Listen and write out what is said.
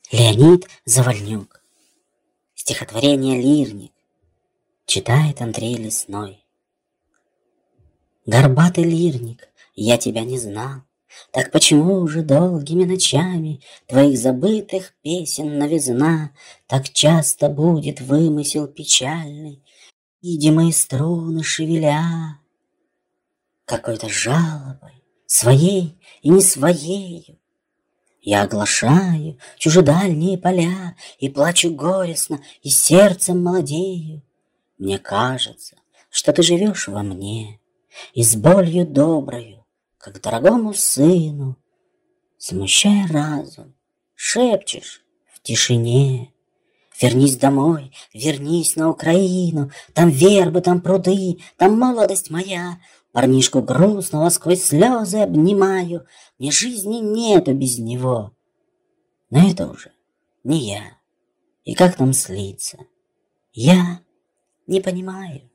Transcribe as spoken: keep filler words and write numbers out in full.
Леонид Завальнюк. Стихотворение «Лирник». Читает Андрей Лесной. Горбатый лирник, я тебя не знал. Так почему уже долгими ночами твоих забытых песен новизна так часто будет вымысел печальный, видимые струны шевеля какой-то жалобой, своей и не своею? Я оглашаю чужедальние поля и плачу горестно, и сердцем молодею. Мне кажется, что ты живешь во мне, и с болью доброю, как дорогому сыну, смущая разум, шепчешь в тишине: вернись домой, вернись на Украину, там вербы, там пруды, там молодость моя. Парнишку грустного сквозь слезы обнимаю, мне жизни нету без него. Но это уже не я, и как нам слиться, я не понимаю.